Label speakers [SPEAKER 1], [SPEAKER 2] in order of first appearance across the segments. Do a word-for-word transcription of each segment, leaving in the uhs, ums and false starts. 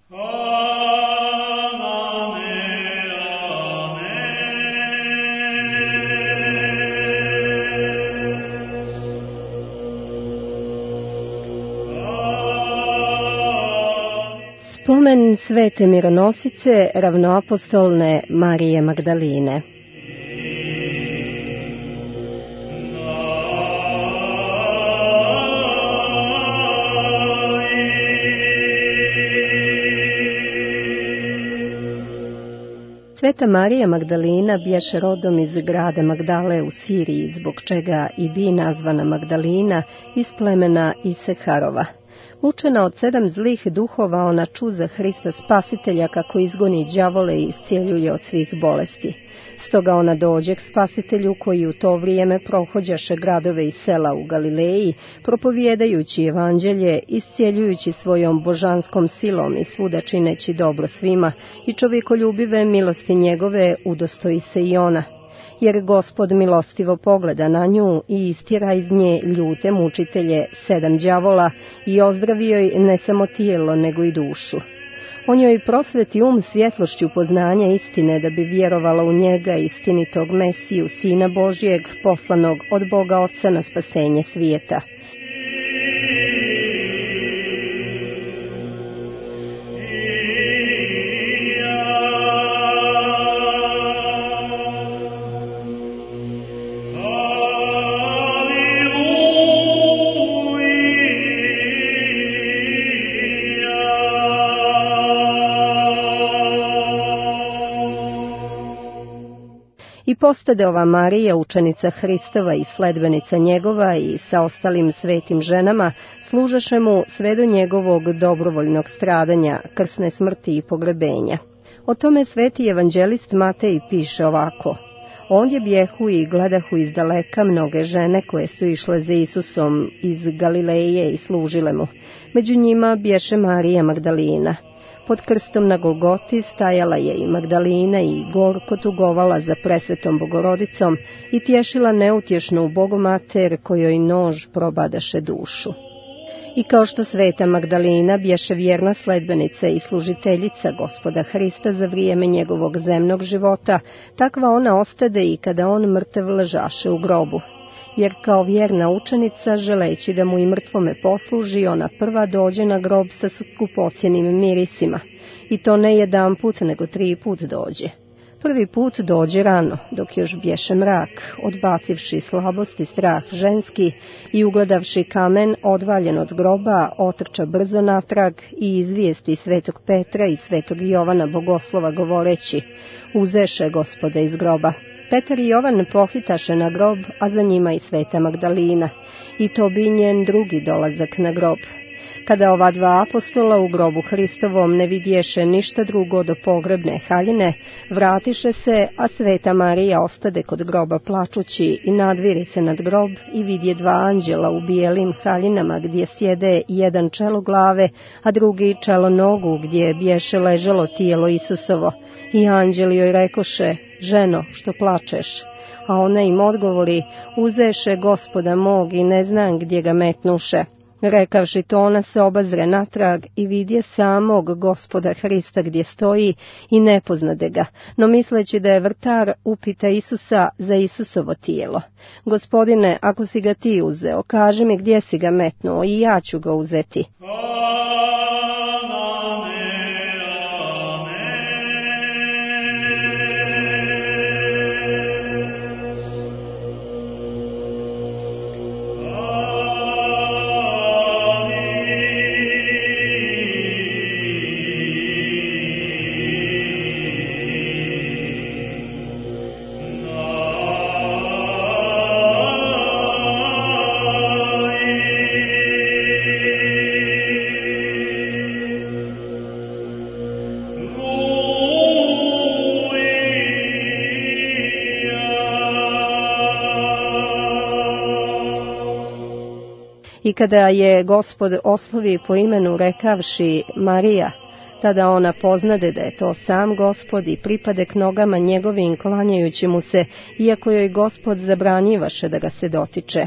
[SPEAKER 1] Spomen svete mironosice ravnoapostolne Marije Magdaline. Sveta Marija Magdalina bješe rodom iz grada Magdale u Siriji, zbog čega i bi nazvana Magdalina iz plemena Iseharova. Učena od sedam zlih duhova, ona čuza Hrista Spasitelja kako izgoni đavole i iscijeljuje od svih bolesti. Stoga ona dođe k Spasitelju koji u to vrijeme prohođaše gradove i sela u Galileji, propovijedajući evanđelje, iscijeljujući svojom božanskom silom i svuda čineći dobro svima, i čovjekoljubive milosti njegove udostoji se i ona. Jer Gospod milostivo pogleda na nju i istjera iz nje ljute mučitelje, sedam đavola, i ozdravio joj ne samo tijelo, nego i dušu. On joj prosveti um svjetlošću poznanja istine, da bi vjerovala u njega, istinitog Mesiju, Sina Božijeg, poslanog od Boga Oca na spasenje svijeta. I postade ova Marija, učenica Hristova i sledbenica njegova, i sa ostalim svetim ženama služaše mu sve do njegovog dobrovoljnog stradanja, krsne smrti i pogrebenja. O tome sveti evanđelist Matej piše ovako: Ondje bjehu i gledahu izdaleka mnoge žene koje su išle za Isusom iz Galileje i služile mu. Među njima bješe Marija Magdalina. Pod krstom na Golgoti stajala je i Magdalina i gorko tugovala za presvetom Bogorodicom i tješila neutješnu Bogomater kojoj nož probadaše dušu. I kao što sveta Magdalina bješe vjerna sledbenica i služiteljica Gospoda Hrista za vrijeme njegovog zemnog života, takva ona ostade i kada on mrtav ležaše u grobu. Jer kao vjerna učenica, želeći da mu i mrtvome posluži, ona prva dođe na grob sa skupocjenim mirisima. I to ne jedan put, nego tri put dođe. Prvi put dođe rano, dok još bješe mrak, odbacivši slabost i strah ženski i ugledavši kamen odvaljen od groba, otrča brzo natrag i izvijesti svetog Petra i svetog Jovana bogoslova govoreći: Uzeše Gospoda iz groba. Petar i Jovan pohitaše na grob, a za njima i sveta Magdalina, i to bi njen drugi dolazak na grob. Kada ova dva apostola u grobu Hristovom ne vidješe ništa drugo do pogrebne haljine, vratiše se, a sveta Marija ostade kod groba plačući i nadviri se nad grob i vidje dva anđela u bijelim haljinama gdje sjede jedan čelo glave, a drugi čelo nogu gdje bješe ležalo tijelo Isusovo. I anđeli joj rekoše: Ženo, što plačeš? A ona im odgovori: Uzeše Gospoda mog i ne znam gdje ga metnuše. Rekavši to, ona se obazre natrag i vidje samog Gospoda Hrista gdje stoji i ne poznade ga, no misleći da je vrtar, upita Isusa za Isusovo tijelo. Gospodine, ako si ga ti uzeo, kaži mi gdje si ga metnuo i ja ću ga uzeti. I kada je Gospod oslovi po imenu rekavši Marija, tada ona poznade da je to sam Gospod i pripade k nogama njegovim klanjajući mu se, iako joj Gospod zabranjivaše da ga se dotiče.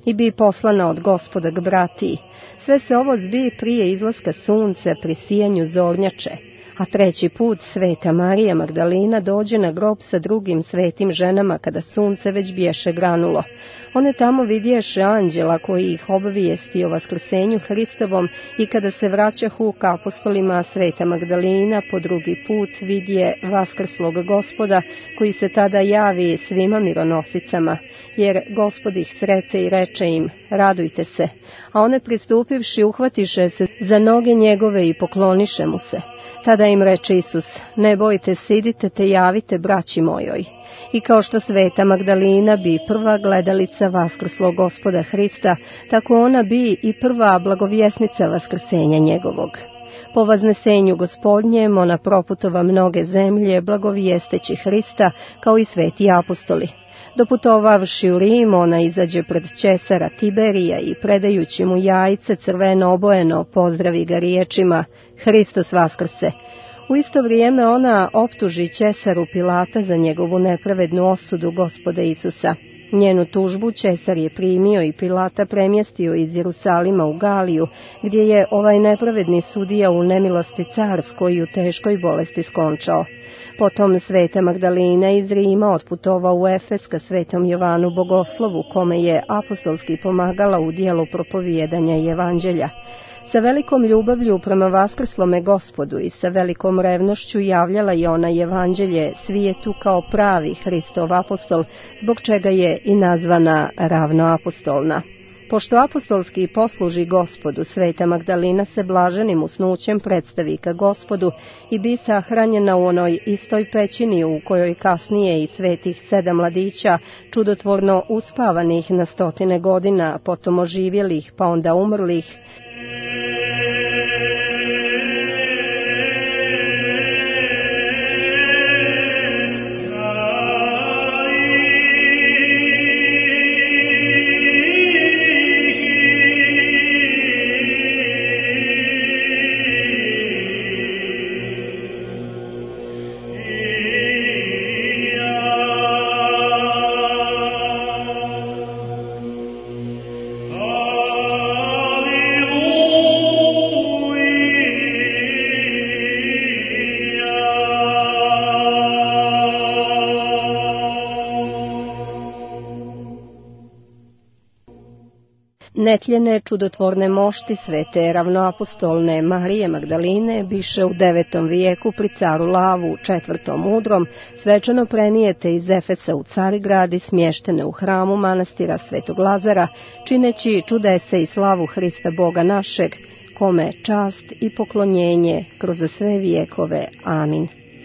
[SPEAKER 1] i bi poslana od Gospoda k bratiji. Sve se ovo zbi prije izlaska sunca pri sijanju zornjače. A treći put sveta Marija Magdalina dođe na grob sa drugim svetim ženama kada sunce već bješe granulo. One tamo vidješe anđela koji ih obavijesti o vaskrsenju Hristovom i kada se vraćahu k apostolima, sveta Magdalina po drugi put vidje vaskrslog Gospoda koji se tada javi svima mironosicama, jer Gospod ih srete i reče im: radujte se. A one pristupivši uhvatiše se za noge njegove i pokloniše mu se. Tada im reče Isus: ne bojte se, idite te javite braći mojoj. I kao što sveta Magdalina bi prva gledalica vaskrslog Gospoda Hrista, tako ona bi i prva blagovjesnica vaskrsenja njegovog. Po vaznesenju Gospodnjem ona proputova mnoge zemlje, blagovijesteći Hrista, kao i sveti apostoli. Doputovavši u Rim, ona izađe pred Cesara Tiberija i predajući mu jajce crveno obojeno, pozdravi ga riječima: Hristos vaskrse. U isto vrijeme ona optuži Cesaru Pilata za njegovu nepravednu osudu Gospoda Isusa. Njenu tužbu Cesar je primio i Pilata premjestio iz Jerusalima u Galiju, gdje je ovaj nepravedni sudija u nemilosti carskoj i u teškoj bolesti skončao. Potom sveta Magdalina iz Rima otputova u Efes ka svetom Jovanu Bogoslovu, kome je apostolski pomagala u dijelu propovijedanja i evanđelja. Sa velikom ljubavlju prema vaskrslome Gospodu i sa velikom revnošću javljala je ona evanđelje svijetu kao pravi Hristov apostol, zbog čega je i nazvana ravnoapostolna. Pošto apostolski posluži Gospodu, sveta Magdalina se blaženim usnućem predstavi ka Gospodu i bi sahranjena u onoj istoj pećini u kojoj kasnije i svetih sedam mladića, čudotvorno uspavanih na stotine godina, potom oživjelih pa onda umrlih, netljene čudotvorne mošti svete ravnoapostolne Marije Magdaline biše u devetom vijeku pri caru Lavu četvrtom mudrom svečano prenijete iz Efesa u Carigrad i smještene u hramu manastira Svetog Lazara, čineći čudese i slavu Hrista Boga našeg, kome čast i poklonjenje kroz sve vijekove. Amin.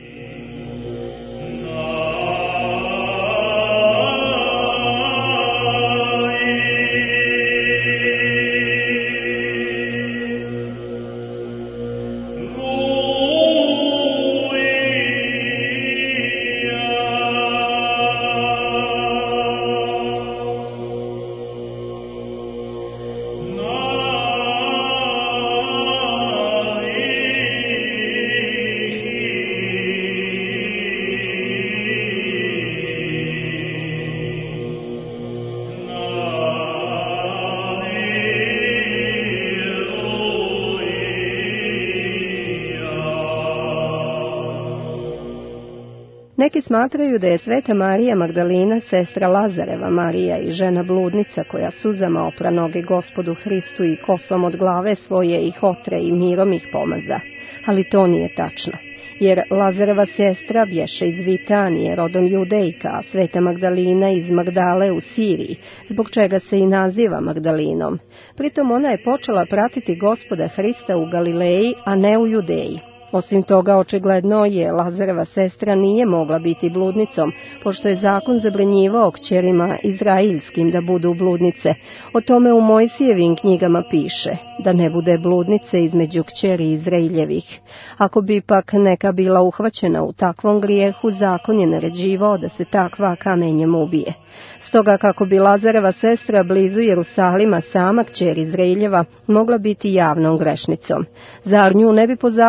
[SPEAKER 1] Neki smatraju da je sveta Marija Magdalina sestra Lazareva Marija i žena bludnica koja suzama opra noge Gospodu Hristu i kosom od glave svoje ih otre i mirom ih pomaza. Ali to nije tačno, jer Lazareva sestra bješe iz Vitanije, rodom Judejka, a sveta Magdalina iz Magdale u Siriji, zbog čega se i naziva Magdalinom. Pritom ona je počela pratiti Gospoda Hrista u Galileji, a ne u Judeji. Osim toga, očigledno je Lazareva sestra nije mogla biti bludnicom, pošto je zakon zabranjivao kćerima izraelskim da budu bludnice. O tome u Mojsijevim knjigama piše, da ne bude bludnice između kćeri Izraeljevih. Ako bi pak neka bila uhvaćena u takvom grijehu, zakon je naređivao da se takva kamenjem ubije. Stoga, kako bi Lazareva sestra blizu Jerusalima sama kćer Izraeljeva mogla biti javnom grešnicom, zar nju ne bi po zakonu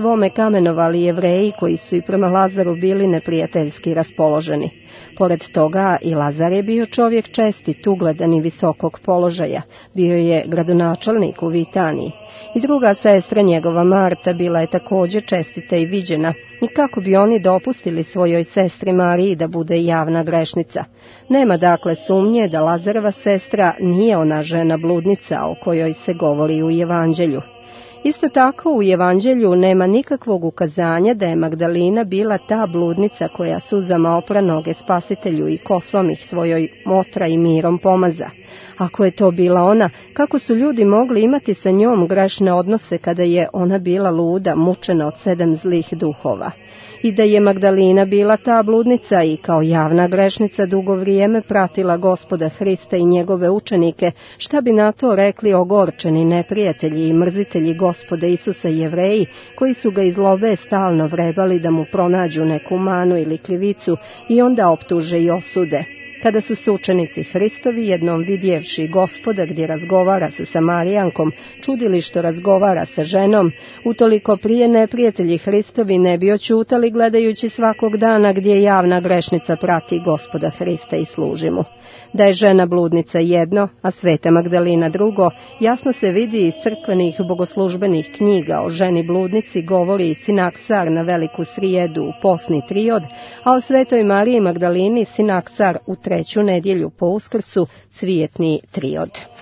[SPEAKER 1] svome kamenovali Jevreji koji su i prema Lazaru bili neprijateljski raspoloženi. Pored toga i Lazar je bio čovjek čestit, ugledan i visokog položaja, bio je gradonačelnik u Vitaniji. I druga sestra njegova Marta bila je također čestita i viđena, i kako bi oni dopustili svojoj sestri Mariji da bude javna grešnica. Nema dakle sumnje da Lazarova sestra nije ona žena bludnica o kojoj se govori u Evanđelju. Isto tako u Evanđelju nema nikakvog ukazanja da je Magdalina bila ta bludnica koja suzama opra noge Spasitelju i kosom ih svojoj motra i mirom pomaza. Ako je to bila ona, kako su ljudi mogli imati sa njom grešne odnose kada je ona bila luda, mučena od sedam zlih duhova? I da je Magdalina bila ta bludnica i kao javna grešnica dugo vrijeme pratila Gospoda Hrista i njegove učenike, šta bi na to rekli ogorčeni neprijatelji i mrzitelji Gospoda Isusa Jevreji, koji su ga iz zlobe stalno vrebali da mu pronađu neku manu ili krivicu i onda optuže i osude. Kada su se učenici Hristovi jednom vidjevši Gospoda gdje razgovara sa Samarijankom, čudili što razgovara sa ženom, utoliko prije neprijatelji Hristovi ne bi oćutali gledajući svakog dana gdje javna grešnica prati Gospoda Hrista i služi mu. Da je žena bludnica jedno, a Sveta Magdalina drugo, jasno se vidi iz crkvenih bogoslužbenih knjiga. O ženi bludnici govori i Sinaksar na Veliku srijedu u posni triod, a o Svetoj Mariji Magdalini Sinaksar u treću nedjelju po Uskrsu cvijetni triod.